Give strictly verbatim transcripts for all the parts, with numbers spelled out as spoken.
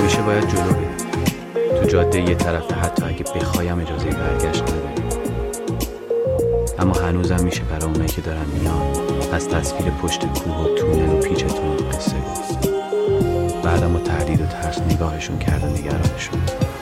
همیشه باید جلو بریم، تو جاده یه طرفه، حتی اگه بخوایم اجازه برگشت نداریم. اما هنوزم میشه برای اونایی که دارن میان از تصویر پشت کوه و تونل و پیچتون قصه گفت. بعدم با تردید و ترس نگاهشون کرد و نگرانشون.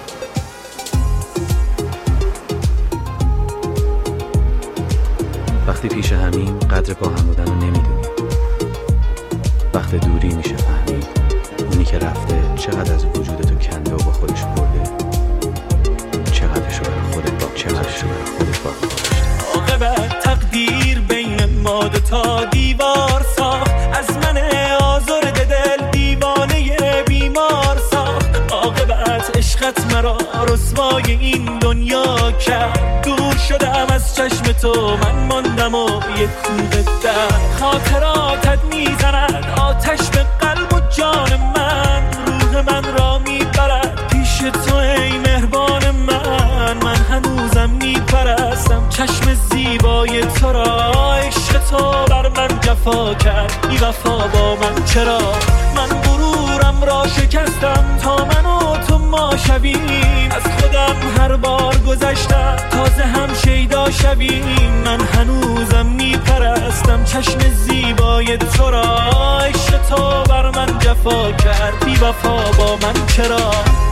وقتی پیش همین قدر با هم بودن رو نمیدونیم. وقت دوری میشه فهمید اونی که رفته چقدر از وجودتو کنده و با خودش برده، چقدرشو برای خودت با چقدرشو برای خودت با داشته. عاقبت تقدیر بین ما دو تا دیوار ساخت، از من آزرده دل دیوانه بیمار ساخت. عاقبت عشقت مرا رسوای این دنیا کرد، دور شدم از چشم تو، من ماندم و یک کوه در. خاطراتت میزند آتش به قلب و جان من، روح من را میبرد پیش تو ای مهربان من. من هنوزم میپرستم چشم زیبای تو را، عشق تو بر من جفا کرد، بی وفا با من چرا؟ من غرورم را شکستم تا من و تو ما شویم، از خودم هر بار گذشتم تازه هم شیدا شویم. من هنوزم میپرستم چشم زیبای تو را، عشق تو بر من جفا کرد، بی وفا با من چرا؟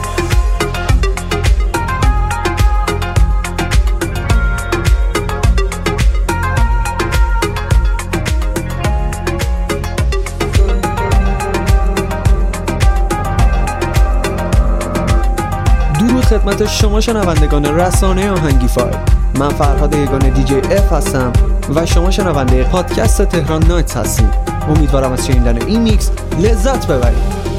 درود خدمت شما شنوندگان رسانه آهنگی فایل. من فرهاد یگانه دی جی اف هستم و شما شنونده پادکست تهران نایتس هستید. امیدوارم از شنیدن این میکس لذت ببرید.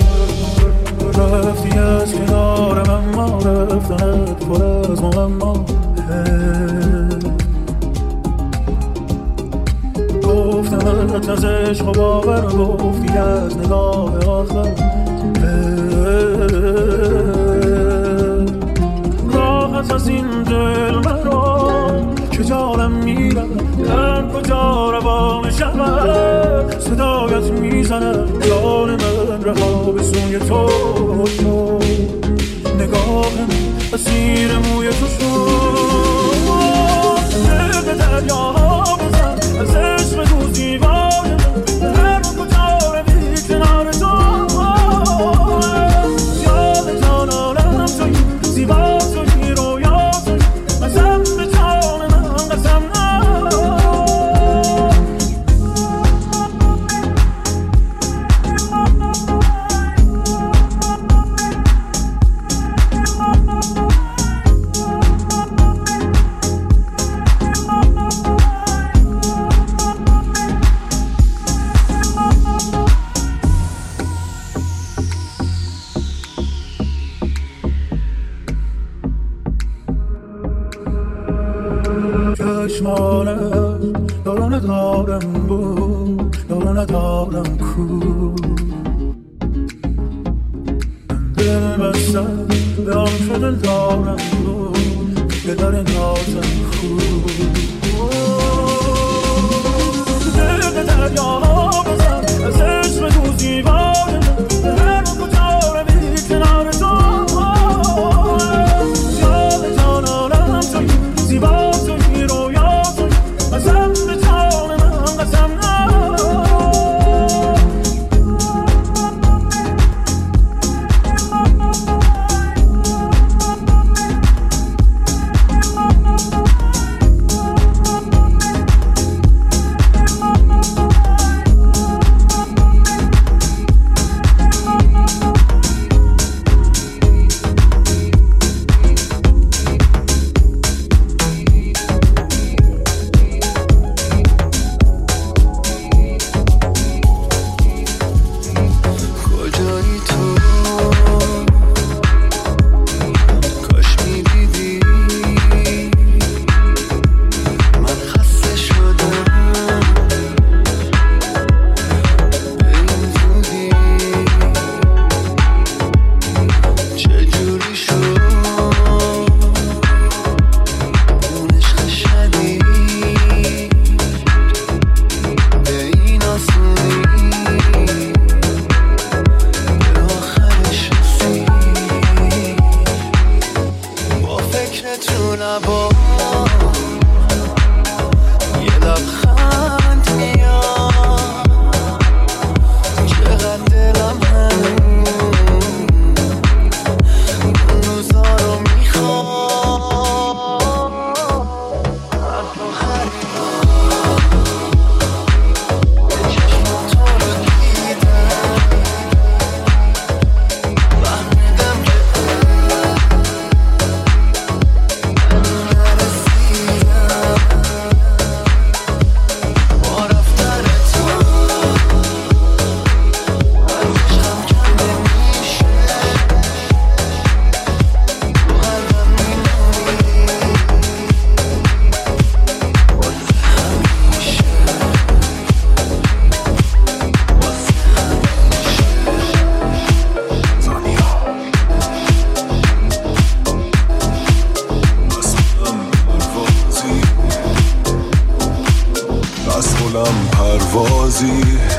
رفتی از کنار من، ما رفتنت پر از معما. گفتمت از عشق و باور، گفتی از نگاه آخر. راحت از این دل مرا که جانم میرم، در کجا روان شود صدایت میزنم. جان من رها به سوی تو شد، نگاه من اسیر موی تو شد. دل به دریا بزن از عشق تو زیبای من، در کجا روی کنار تو. یاد جان عالم توی، زیبا توی، رویا توی، قسم به جان من قسم. چشمانم دارم دارم بود، دارم دارم کو. دل بستم به آن شو دل دارم بود، که در نازم کو. دل به دریا بزن از عشق تو زیبای من، در کجا روی کنار تو. یاد جان عالم توی، زیبا توی، رویا توی، قسم به جان من قسم.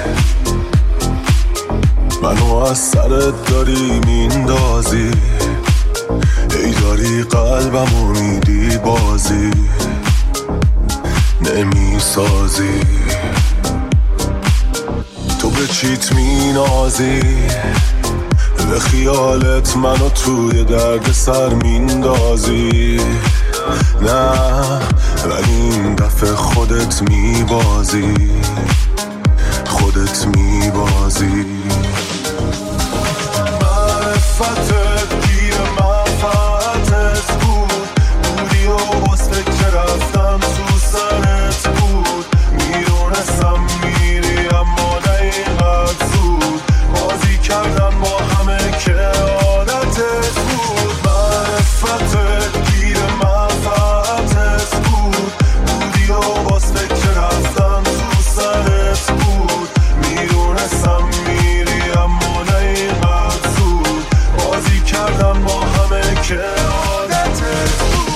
منو از سرت داری میندازی، ای داری قلبمو میدی بازی نمیسازی. تو به چیت مینازی، به خیالت منو توی درد سر میندازی. نه ولی این دفعه خودت میبازی، خودت میبازی. معرفتت گیر منفعتت بود، بودی و باز فکر رفتم تو سرت بود. میدونستم میری اما نه اینقدر زود، بازی کردم با همه که عادتت بود. معرفتت گیر منفعتت بود، بودی و باز فکر رفتم تو سرت بود. میدونستم میری اما نه اینقدر زود، بازی کردم با همه که عادتت بود.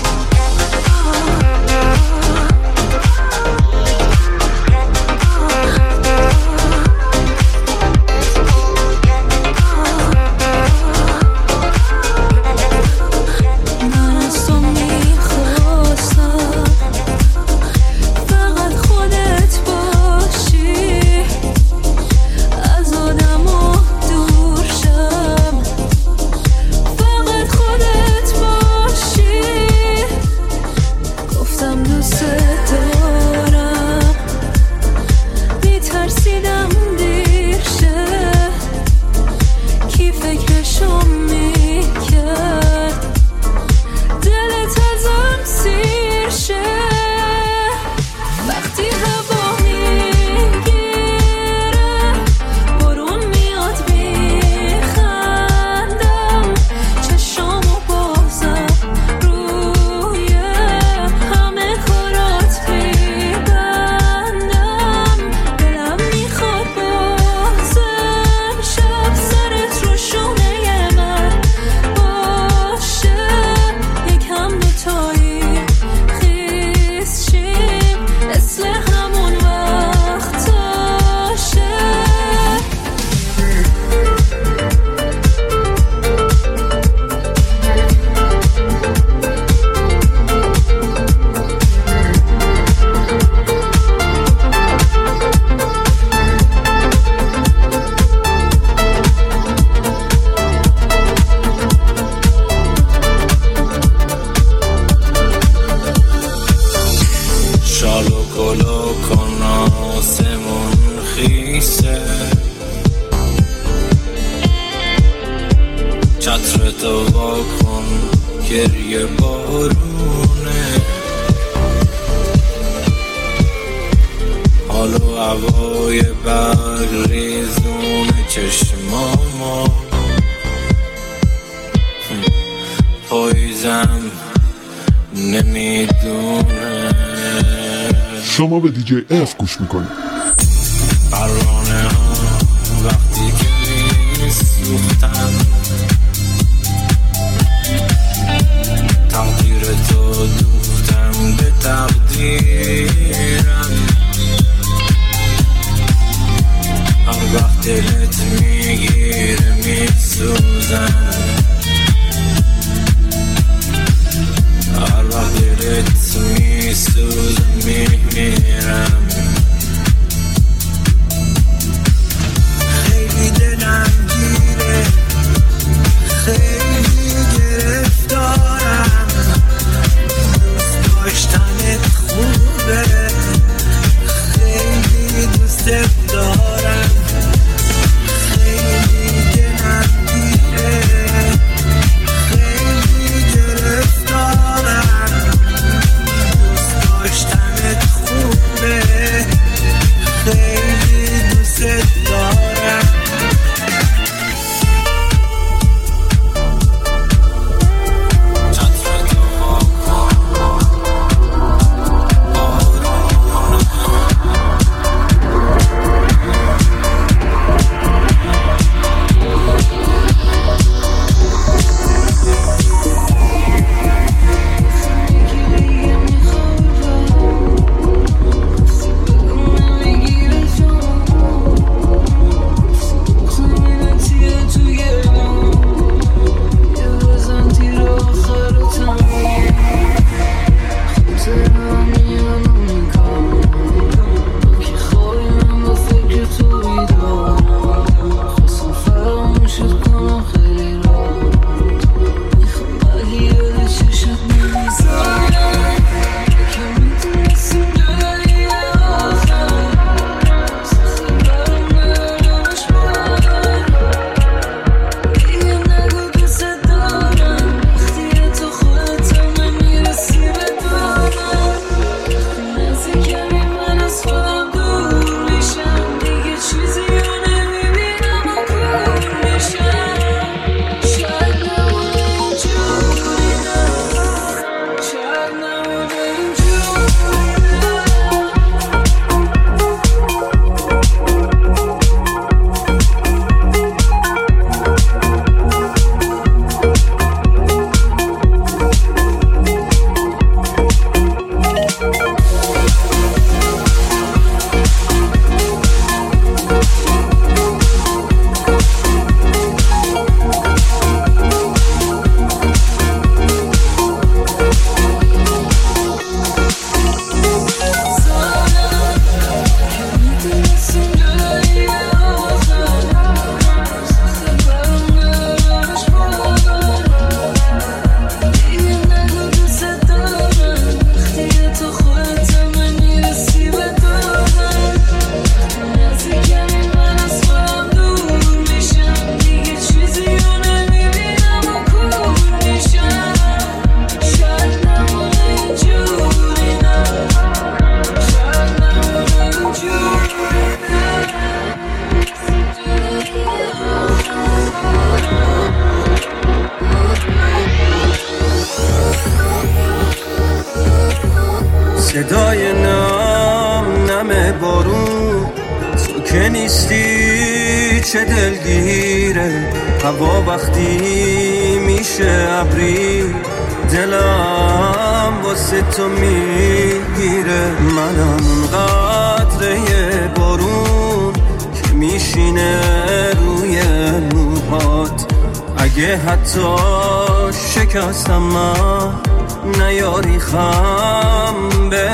شما به دیجی اف گوش میکنید. پروانه ها وقتی که میسوختن، تقدیر تو دوختم به تقدیرم. هر وقت دلت میگیره میسوزم، هر وقت دلت میسوزم میمیرم. خیلی دلم گیره، خیلی گرفتارم، دوست داشتنت خوبه، خیلی دوست دارم. خیلی دلم گیره، که نیستی چه دلگیره، هوا وقتی میشه ابری دلم واسه تو میگیره. منم اون قطره بارون که میشینه روی موهات، اگه حتی شکستم من نیاری خم به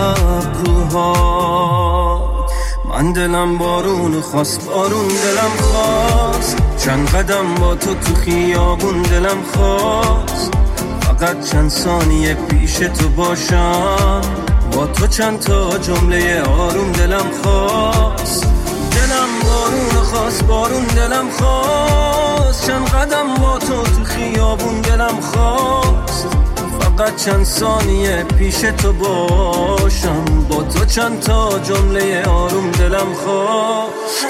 ابروهات. من دلم بارون خواست، بارون دلم خواست، چند قدم با تو تو خیابون دلم خواست، فقط چند ثانیه پیش تو باشم، با تو چند تا جمله آروم دلم خواست. دلم بارون خواست، بارون دلم خواست، چند قدم با تو تو خیابون دلم خواست، فقط چند ثانیه پیش تو باشم، با تو چند تا جمله آروم دلم خواست.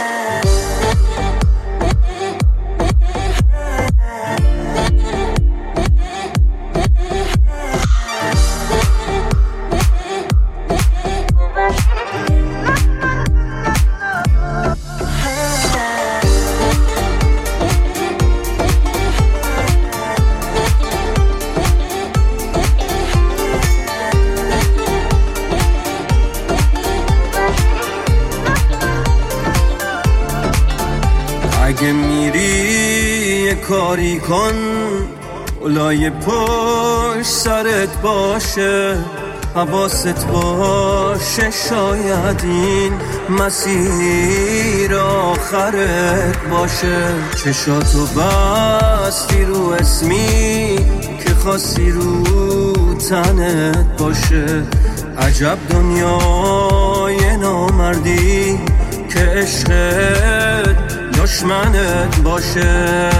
اگه میری کاری کن اولای پشت سرت باشه، حواست باشه شاید این مسیر آخرت باشه. چشاتو بستی رو اسمی که خواستی رو تنت باشه، عجب دنیای نامردی که عشقت دشمنت باشه.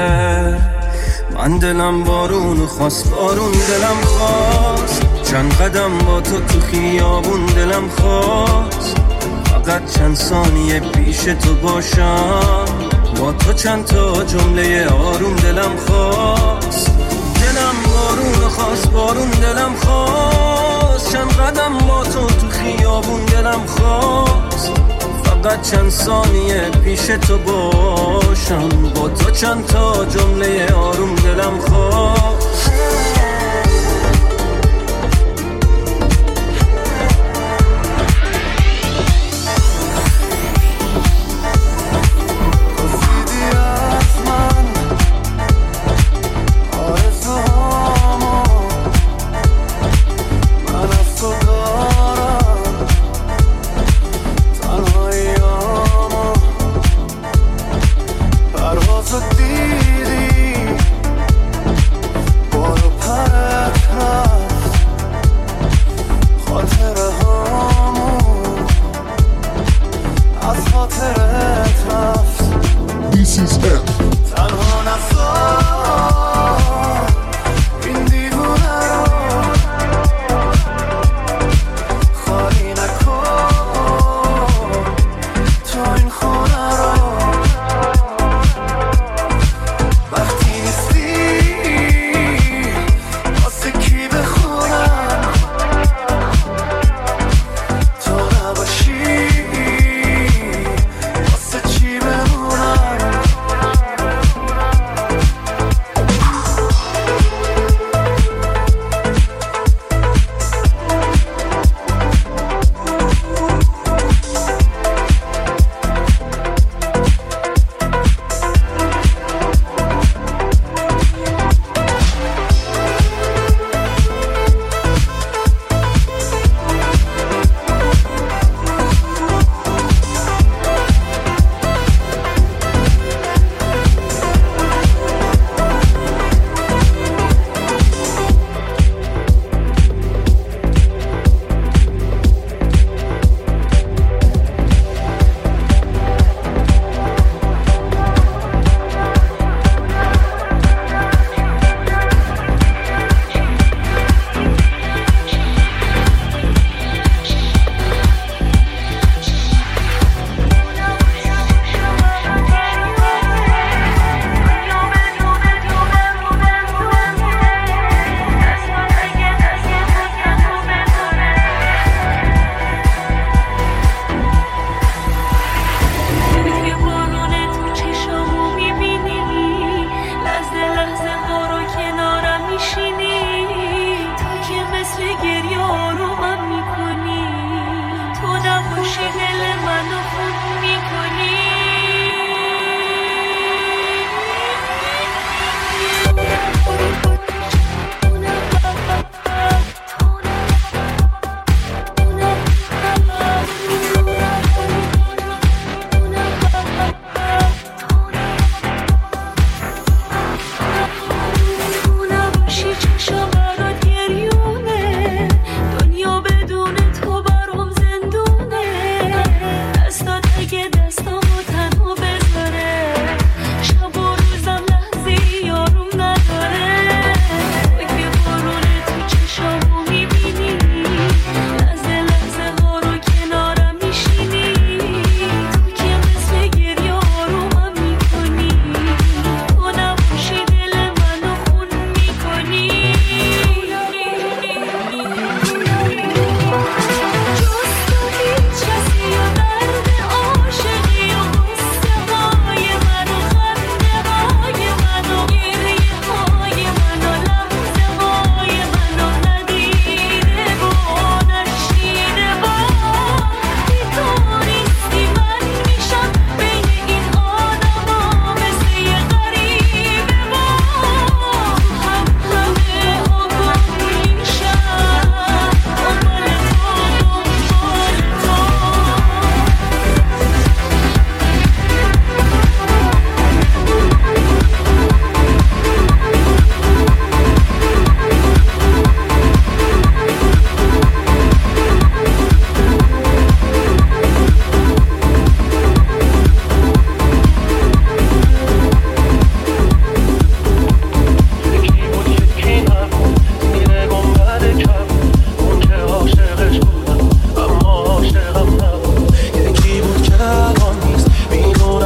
من دلم بارون خواست، بارون دلم خواست، چند قدم با تو تو خیابون دلم خواست، فقط چند ثانیه پیش تو باشم، با تو چند تا جمله آروم دلم خواست. دلم بارون خواست، بارون دلم خواست، چند قدم با تو تو خیابون دلم خواست، فقط چند ثانیه پیش تو باشم، با تو چند تا جمله آروم دلم خواست. پرواز دیدی، بارو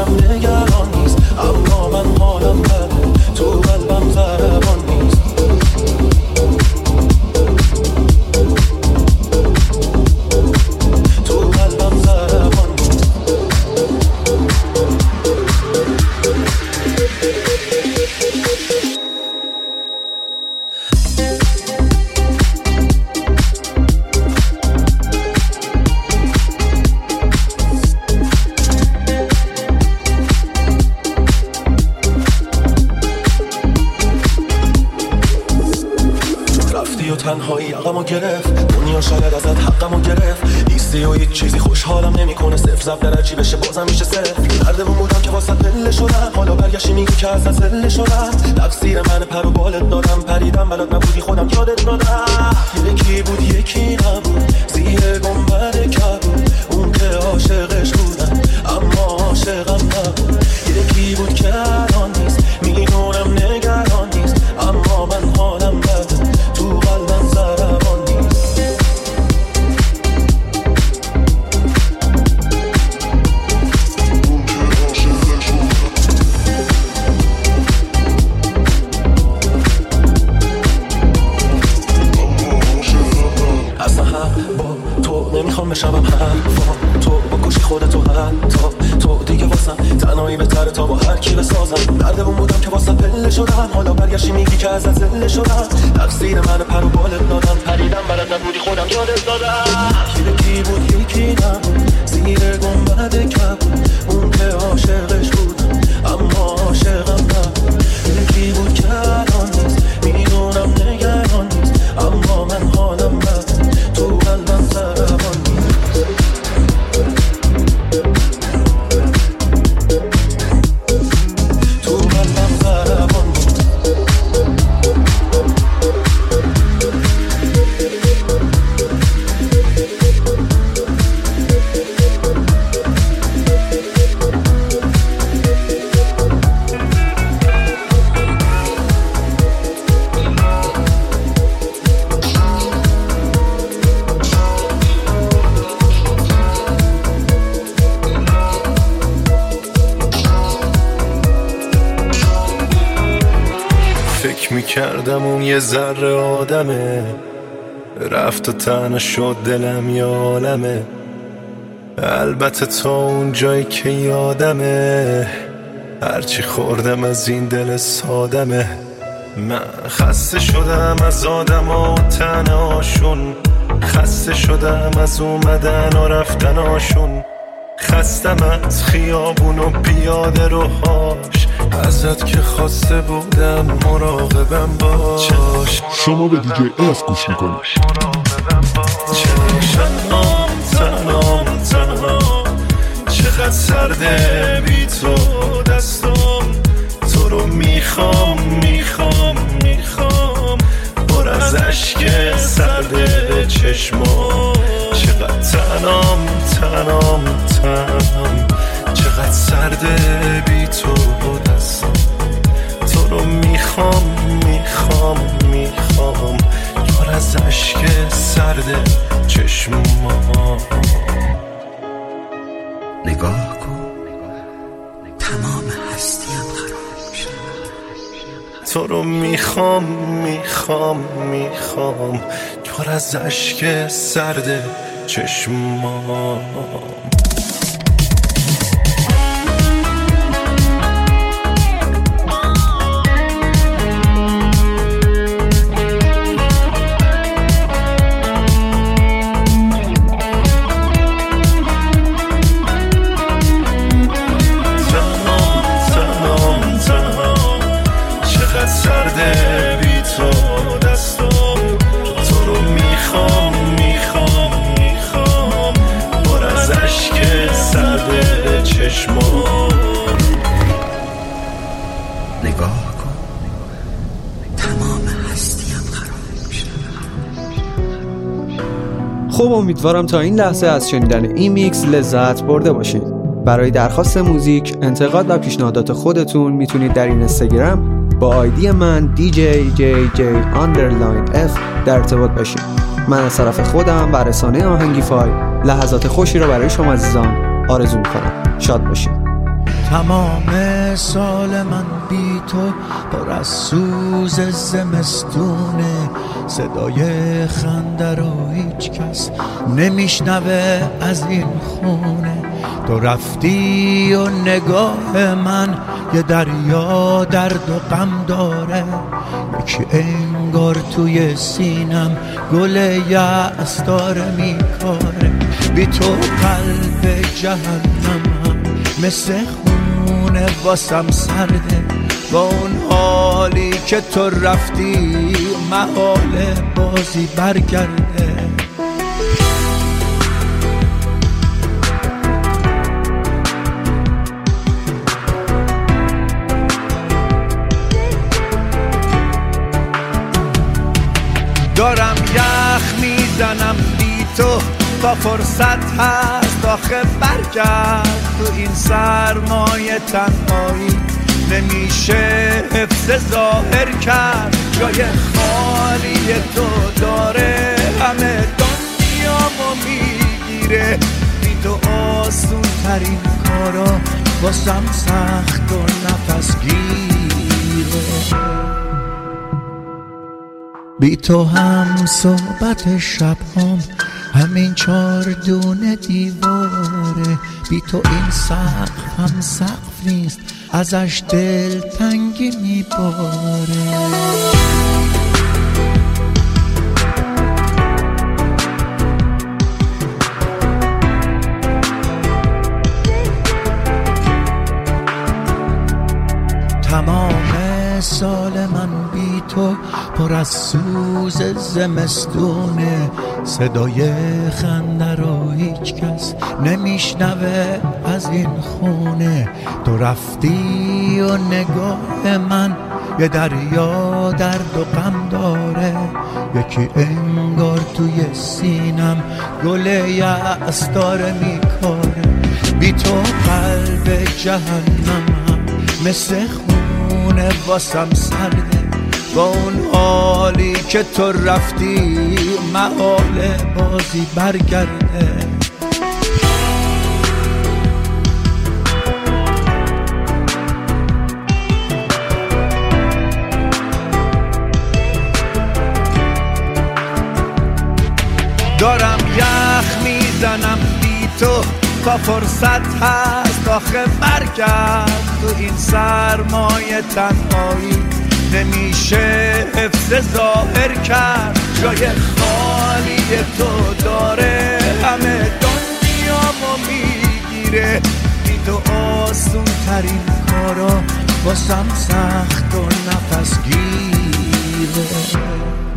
میدونم نگران نیست، اما من حالم بده، تو قلبم ضربان نیست. تو قلبم ضربان نیست. تنهایی عقمو گرفت، دنیا شاید ازت حقمو گرفت، نیستی و هیچ چیزی خوشحالم نمیکنه، صفر ضرب در عجی بشه بازم میشه صفر. نردمون بودم که واسه پله شدم، حالا برگشتی میگی که از زله شدم. تقصیر من پر و بالت دادم، پریدم بلد نبودی خودم یادت دادم. یکی بود یکی نبود، زیر گنبد کبود، اون که عاشقش بودم اما عاشقم نبود. یکی بود که الان نیست، میدونم نگران نیست، اما من حالم بده، تو قلبم ضربان نیست. اصلا هم با تو نمیخوام بشم حرفا، تو بکشی خودتو حتی تو دیگه واسم تنهایی بهتره تا با هر کی بسازم. نردمون بودم که واسه پله شدم، حالا برگشتی میگی که ازت زله شدم. تقصیر من پر و بالت دادم، پریدم بلد نبودی خودم یادت دادم. یکی بود یکی نبود، زیر گنبد کبود، اون که عاشقش بودم اما عاشقم نبود. یکی بود که الان نیست، میدونم نگران نیست، اما من حالم بده، تو قلبم ضربان نیست. تو قلبم ضربان نیست. فکر میکردم اون یه ذره آدمه، رفت و تنها شد دلم یه عالمه. البته تا اون جایی که یادمه، هرچی خوردم از این دل سادمه. من خسته شدم از آدم و تنهاشون، خسته شدم از اومدن و رفتناشون، خستم از خیابون و پیاده روهاش، ازت که خواسته بودم مراقبم باش. شما به دیجی اف گوش میکنید. تنام تنام تنام، چقدر سرده بی تو دستم، تو رو میخوام میخوام میخوام، پر از عشق سرده چشمام. چقدر تنام تنام تنام، چقدر سرده بی تو دستم، تو رو میخوام میخوام میخوام، پر از عشق سرده چشمام. نگاه کن، تمام هستیم خراب شد. تو رو میخوام میخوام میخوام، پر از عشق سرده چشمام. نگاه کن، تمام هستیم خراب شد. خب امیدوارم تا این لحظه از شنیدن این میکس لذت برده باشید. برای درخواست موزیک، انتقاد و پیشنهادات خودتون میتونید در این اینستاگرام با آیدی من دی جی جی جی آندرلاین اف در ارتباط باشید. من از طرف خودم و رسانه آهنگی فای لحظات خوشی رو برای شما عزیزان آرزو میکنم. شاد باشید. تمام سال من بی تو پر از سوز زمستونه، صدای خنده رو هیچ کس نمیشنوه از این خونه. تو رفتی و نگاه من یه دریا درد و غم داره، یکی انگار توی سینم گل یأس داره میکاره. بی تو قلب جهنمم مثل خونه واسم سرده، با اون حالی که تو رفتی محال بازی برگرده. دارم یخ میزنم بی تو تا فرصت هست آخه برگرد. تو این سرمایه تنهایی نمیشه حفظ ظاهر کرد. جای خالی تو داره همه دنیامو میگیره. بی تو آسون ترین کارا واسم سخت و نفس گیره. بی تو هم صحبت شب هم همین چار دونه دیواره. بی تو این سقف هم سقف نیست، ازش دل تنگی میباره. تمام سال من بی تو پر از سوز زمستونه، صدای خنده رو هیچ کس نمیشنوه از این خونه. تو رفتی و نگاه من یه دریا درد و غم داره، یکی انگار توی سینم گل یأس داره میکاره. بی تو قلب جهنمم مثل خونه واسم سرده، با اون حالی که تو رفتی محال بازی برگرده. دارم یخ میزنم بی تو تا فرصت هست آخه برگرد. تو این سرمایه تنهایی نمیشه حفظ ظاهر کرد. جای خالی تو داره همه دنیامو میگیره. بی تو آسون ترین کارا واسم سخت و نفس گیره.